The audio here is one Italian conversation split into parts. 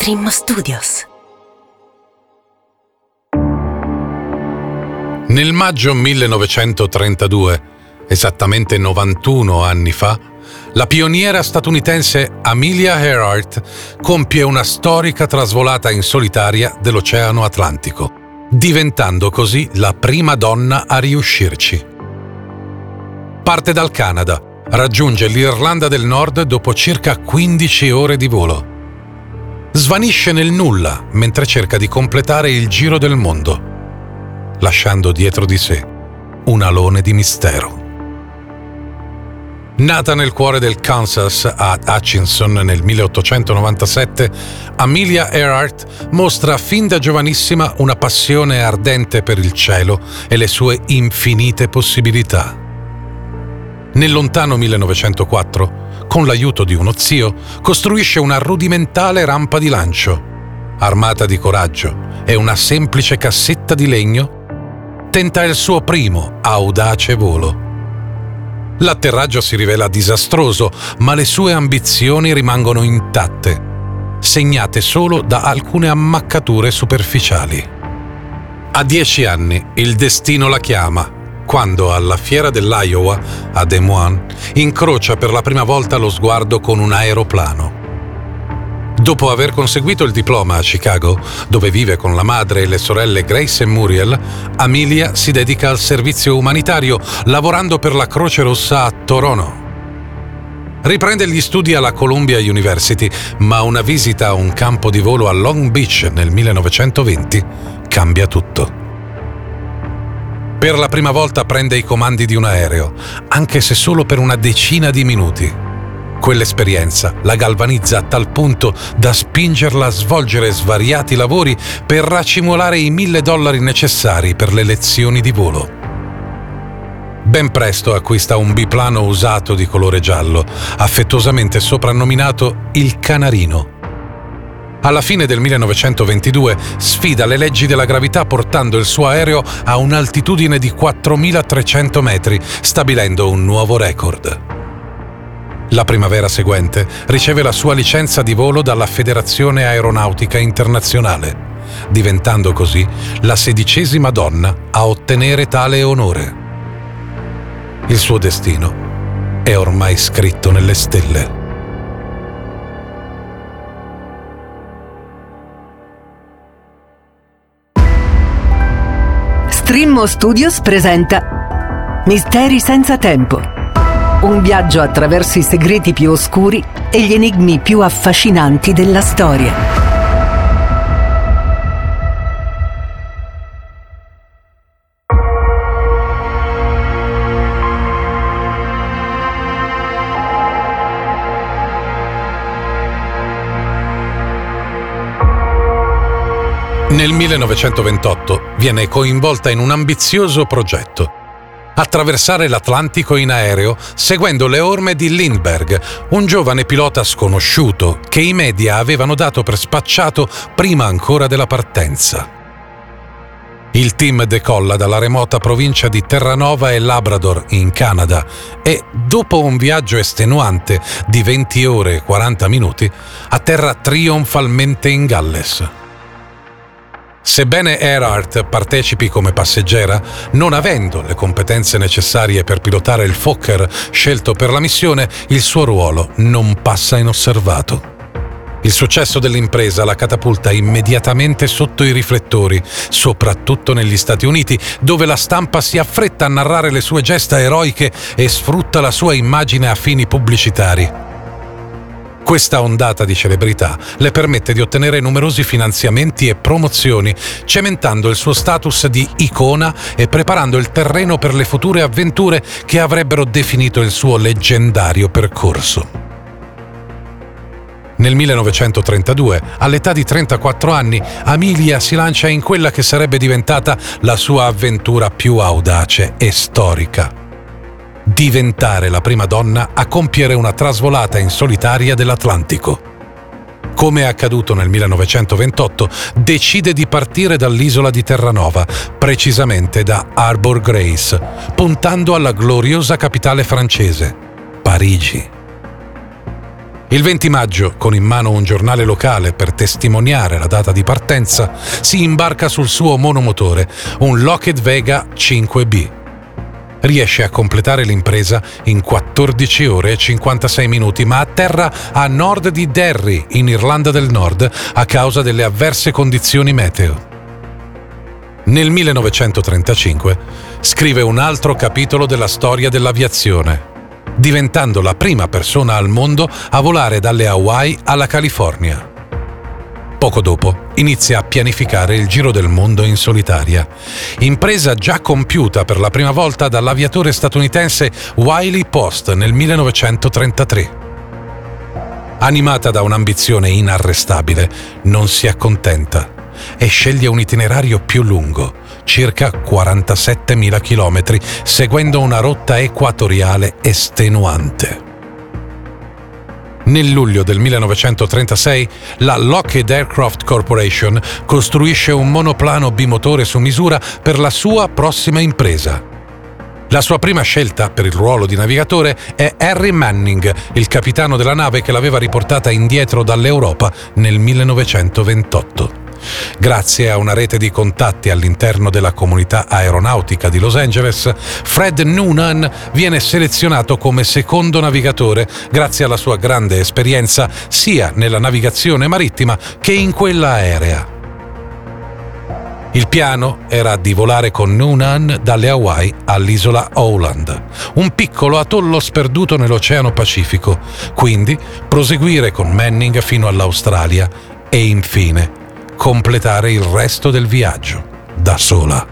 Stream Studios. Nel maggio 1932, esattamente 91 anni fa, la pioniera statunitense Amelia Earhart compie una storica trasvolata in solitaria dell'Oceano Atlantico, diventando così la prima donna a riuscirci. Parte dal Canada, raggiunge l'Irlanda del Nord dopo circa 15 ore di volo. Svanisce nel nulla mentre cerca di completare il giro del mondo, lasciando dietro di sé un alone di mistero. Nata nel cuore del Kansas a Hutchinson nel 1897, Amelia Earhart mostra fin da giovanissima una passione ardente per il cielo e le sue infinite possibilità. Nel lontano 1904, con l'aiuto di uno zio, costruisce una rudimentale rampa di lancio. Armata di coraggio e una semplice cassetta di legno, tenta il suo primo audace volo. L'atterraggio si rivela disastroso, ma le sue ambizioni rimangono intatte, segnate solo da alcune ammaccature superficiali. A 10 anni il destino la chiama, quando alla fiera dell'Iowa, a Des Moines, incrocia per la prima volta lo sguardo con un aeroplano. Dopo aver conseguito il diploma a Chicago, dove vive con la madre e le sorelle Grace e Muriel, Amelia si dedica al servizio umanitario, lavorando per la Croce Rossa a Toronto. Riprende gli studi alla Columbia University, ma una visita a un campo di volo a Long Beach nel 1920 cambia tutto. Per la prima volta prende i comandi di un aereo, anche se solo per una decina di minuti. Quell'esperienza la galvanizza a tal punto da spingerla a svolgere svariati lavori per racimolare i $1.000 necessari per le lezioni di volo. Ben presto acquista un biplano usato di colore giallo, affettuosamente soprannominato il Canarino. Alla fine del 1922 sfida le leggi della gravità portando il suo aereo a un'altitudine di 4.300 metri, stabilendo un nuovo record. La primavera seguente riceve la sua licenza di volo dalla Federazione Aeronautica Internazionale, diventando così la 16ª donna a ottenere tale onore. Il suo destino è ormai scritto nelle stelle. Stream Studios presenta Misteri senza tempo. Un viaggio attraverso i segreti più oscuri e gli enigmi più affascinanti della storia. Nel 1928 viene coinvolta in un ambizioso progetto: attraversare l'Atlantico in aereo seguendo le orme di Lindbergh, un giovane pilota sconosciuto che i media avevano dato per spacciato prima ancora della partenza. Il team decolla dalla remota provincia di Terranova e Labrador in Canada e, dopo un viaggio estenuante di 20 ore e 40 minuti, atterra trionfalmente in Galles. Sebbene Earhart partecipi come passeggera, non avendo le competenze necessarie per pilotare il Fokker scelto per la missione, il suo ruolo non passa inosservato. Il successo dell'impresa la catapulta immediatamente sotto i riflettori, soprattutto negli Stati Uniti, dove la stampa si affretta a narrare le sue gesta eroiche e sfrutta la sua immagine a fini pubblicitari. Questa ondata di celebrità le permette di ottenere numerosi finanziamenti e promozioni, cementando il suo status di icona e preparando il terreno per le future avventure che avrebbero definito il suo leggendario percorso. Nel 1932, all'età di 34 anni, Amelia si lancia in quella che sarebbe diventata la sua avventura più audace e storica: diventare la prima donna a compiere una trasvolata in solitaria dell'Atlantico. Come è accaduto nel 1928, decide di partire dall'isola di Terranova, precisamente da Harbour Grace, puntando alla gloriosa capitale francese, Parigi. Il 20 maggio, con in mano un giornale locale per testimoniare la data di partenza, si imbarca sul suo monomotore, un Lockheed Vega 5B. Riesce a completare l'impresa in 14 ore e 56 minuti, ma atterra a nord di Derry, in Irlanda del Nord, a causa delle avverse condizioni meteo. Nel 1935 scrive un altro capitolo della storia dell'aviazione, diventando la prima persona al mondo a volare dalle Hawaii alla California. Poco dopo inizia a pianificare il giro del mondo in solitaria, impresa già compiuta per la prima volta dall'aviatore statunitense Wiley Post nel 1933. Animata da un'ambizione inarrestabile, non si accontenta e sceglie un itinerario più lungo, circa 47.000 chilometri, seguendo una rotta equatoriale estenuante. Nel luglio del 1936 la Lockheed Aircraft Corporation costruisce un monoplano bimotore su misura per la sua prossima impresa. La sua prima scelta per il ruolo di navigatore è Harry Manning, il capitano della nave che l'aveva riportata indietro dall'Europa nel 1928. Grazie a una rete di contatti all'interno della comunità aeronautica di Los Angeles, Fred Noonan viene selezionato come secondo navigatore grazie alla sua grande esperienza sia nella navigazione marittima che in quella aerea. Il piano era di volare con Noonan dalle Hawaii all'isola Howland, un piccolo atollo sperduto nell'Oceano Pacifico, quindi proseguire con Manning fino all'Australia e infine completare il resto del viaggio da sola.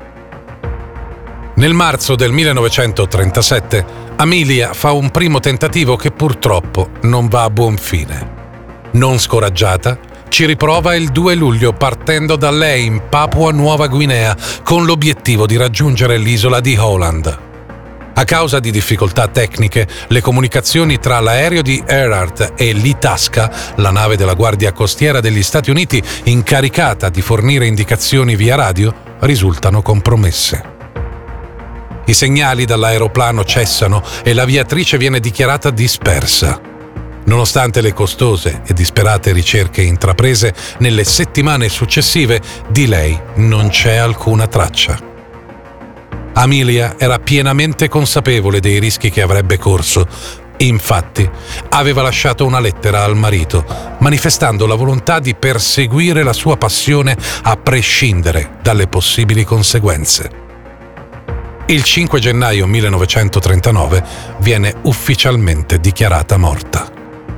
Nel marzo del 1937 Amelia fa un primo tentativo che purtroppo non va a buon fine. Non scoraggiata, ci riprova il 2 luglio partendo da lei in Papua Nuova Guinea con l'obiettivo di raggiungere l'isola di Howland. A causa di difficoltà tecniche, le comunicazioni tra l'aereo di Earhart e l'Itasca, la nave della Guardia Costiera degli Stati Uniti incaricata di fornire indicazioni via radio, risultano compromesse. I segnali dall'aeroplano cessano e l'aviatrice viene dichiarata dispersa. Nonostante le costose e disperate ricerche intraprese nelle settimane successive, di lei non c'è alcuna traccia. Amelia era pienamente consapevole dei rischi che avrebbe corso. Infatti, aveva lasciato una lettera al marito, manifestando la volontà di perseguire la sua passione a prescindere dalle possibili conseguenze. Il 5 gennaio 1939 viene ufficialmente dichiarata morta.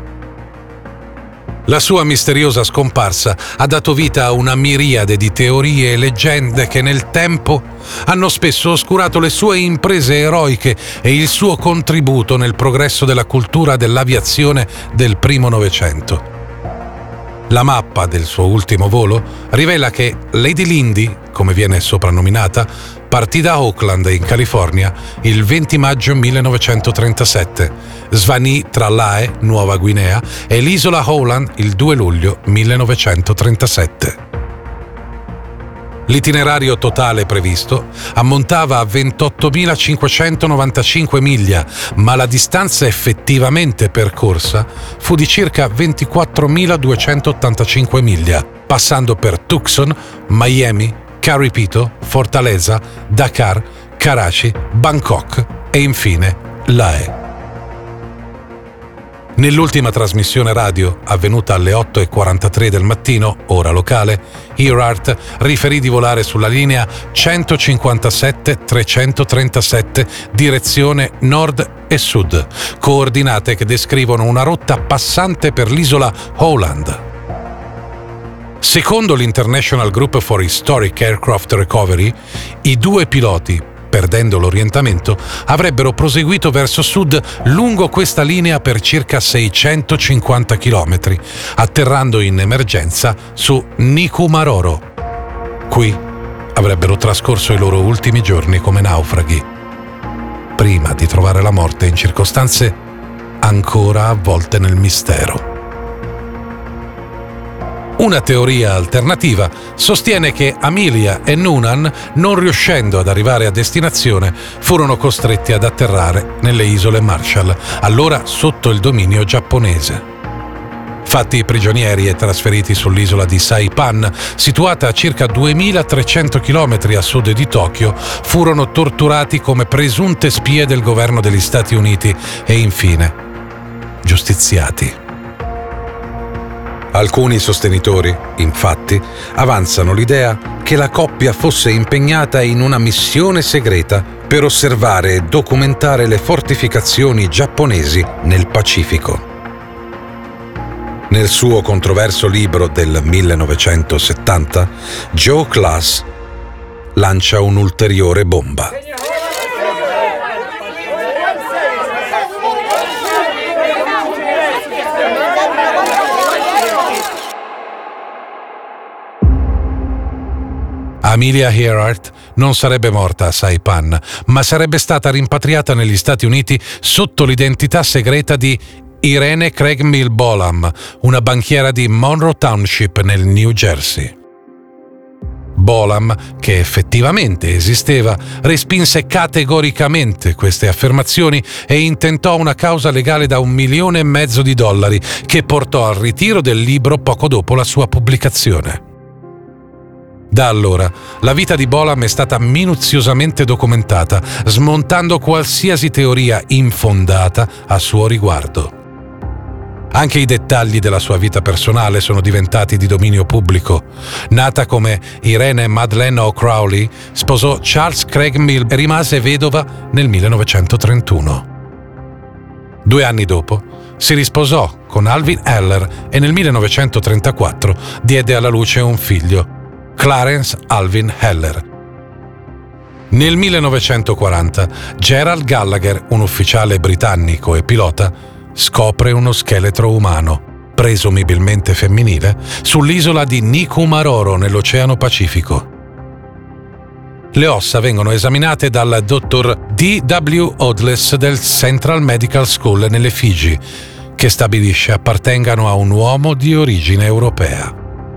La sua misteriosa scomparsa ha dato vita a una miriade di teorie e leggende che nel tempo hanno spesso oscurato le sue imprese eroiche e il suo contributo nel progresso della cultura dell'aviazione del primo Novecento. La mappa del suo ultimo volo rivela che Lady Lindy, come viene soprannominata, partì da Oakland in California il 20 maggio 1937, svanì tra Lae, Nuova Guinea, e l'isola Howland il 2 luglio 1937. L'itinerario totale previsto ammontava a 28.595 miglia, ma la distanza effettivamente percorsa fu di circa 24.285 miglia, passando per Tucson, Miami, Caripito, Fortaleza, Dakar, Karachi, Bangkok e infine Lae. Nell'ultima trasmissione radio, avvenuta alle 8:43 del mattino, ora locale, Earhart riferì di volare sulla linea 157-337 direzione nord e sud, coordinate che descrivono una rotta passante per l'isola Howland. Secondo l'International Group for Historic Aircraft Recovery, i due piloti, perdendo l'orientamento, avrebbero proseguito verso sud lungo questa linea per circa 650 km, atterrando in emergenza su Nikumaroro. Qui avrebbero trascorso i loro ultimi giorni come naufraghi, prima di trovare la morte in circostanze ancora avvolte nel mistero. Una teoria alternativa sostiene che Amelia e Noonan, non riuscendo ad arrivare a destinazione, furono costretti ad atterrare nelle isole Marshall, allora sotto il dominio giapponese. Fatti prigionieri e trasferiti sull'isola di Saipan, situata a circa 2300 km a sud di Tokyo, furono torturati come presunte spie del governo degli Stati Uniti e infine giustiziati. Alcuni sostenitori, infatti, avanzano l'idea che la coppia fosse impegnata in una missione segreta per osservare e documentare le fortificazioni giapponesi nel Pacifico. Nel suo controverso libro del 1970, Joe Class lancia un'ulteriore bomba. Amelia Earhart non sarebbe morta a Saipan, ma sarebbe stata rimpatriata negli Stati Uniti sotto l'identità segreta di Irene Craig Mill Bolam, una banchiera di Monroe Township nel New Jersey. Bolam, che effettivamente esisteva, respinse categoricamente queste affermazioni e intentò una causa legale da $1,5 milioni che portò al ritiro del libro poco dopo la sua pubblicazione. Da allora, la vita di Bolam è stata minuziosamente documentata, smontando qualsiasi teoria infondata a suo riguardo. Anche i dettagli della sua vita personale sono diventati di dominio pubblico. Nata come Irene Madeleine O'Crowley, sposò Charles Craig Mill e rimase vedova nel 1931. 2 anni dopo si risposò con Alvin Heller e nel 1934 diede alla luce un figlio, Clarence Alvin Heller. Nel 1940 Gerald Gallagher, un ufficiale britannico e pilota, scopre uno scheletro umano, presumibilmente femminile, sull'isola di Nikumaroro nell'Oceano Pacifico. Le ossa vengono esaminate dal dottor D.W. Odless del Central Medical School nelle Figi, che stabilisce appartengano a un uomo di origine europea.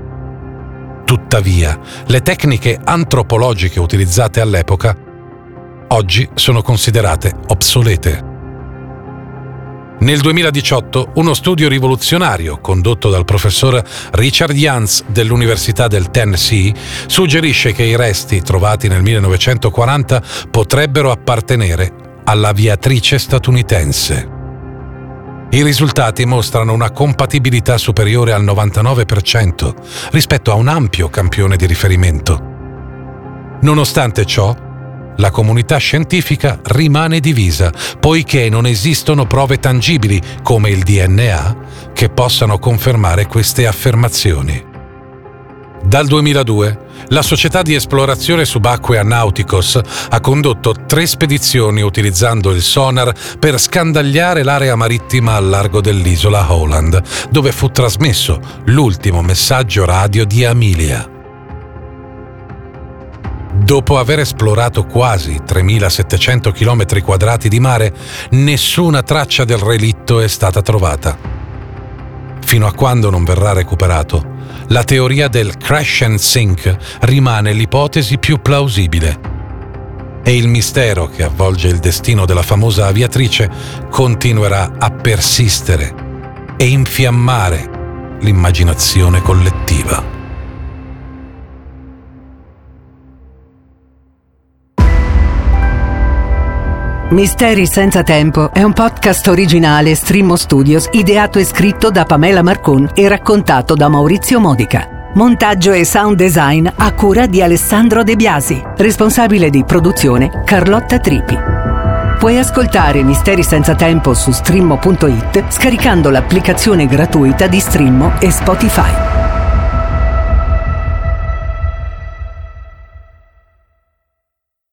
Tuttavia, le tecniche antropologiche utilizzate all'epoca oggi sono considerate obsolete. Nel 2018, uno studio rivoluzionario condotto dal professor Richard Jans dell'Università del Tennessee suggerisce che i resti trovati nel 1940 potrebbero appartenere all'aviatrice statunitense. I risultati mostrano una compatibilità superiore al 99% rispetto a un ampio campione di riferimento. Nonostante ciò, la comunità scientifica rimane divisa, poiché non esistono prove tangibili, come il DNA, che possano confermare queste affermazioni. Dal 2002, la società di esplorazione subacquea Nauticus ha condotto 3 spedizioni utilizzando il sonar per scandagliare l'area marittima al largo dell'isola Howland, dove fu trasmesso l'ultimo messaggio radio di Amelia. Dopo aver esplorato quasi 3.700 km² di mare, nessuna traccia del relitto è stata trovata. Fino a quando non verrà recuperato, la teoria del crash and sink rimane l'ipotesi più plausibile. E il mistero che avvolge il destino della famosa aviatrice continuerà a persistere e infiammare l'immaginazione collettiva. Misteri senza tempo è un podcast originale Streamo Studios, ideato e scritto da Pamela Marcon e raccontato da Maurizio Modica. Montaggio e sound design a cura di Alessandro De Biasi. Responsabile di produzione Carlotta Tripi. Puoi ascoltare Misteri senza tempo su streamo.it scaricando l'applicazione gratuita di Streamo e Spotify.